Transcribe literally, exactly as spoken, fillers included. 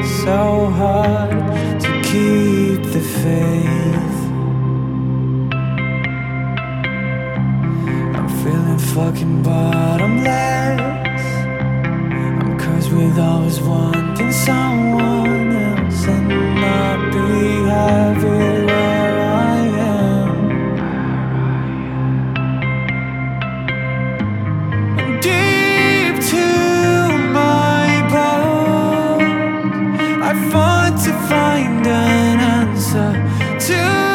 so hard to keep the faith. I'm feeling fucking bottomless. I'm cursed with always wanting someone else and not be happy where I am. And deep to my bones, I fought to find an answer to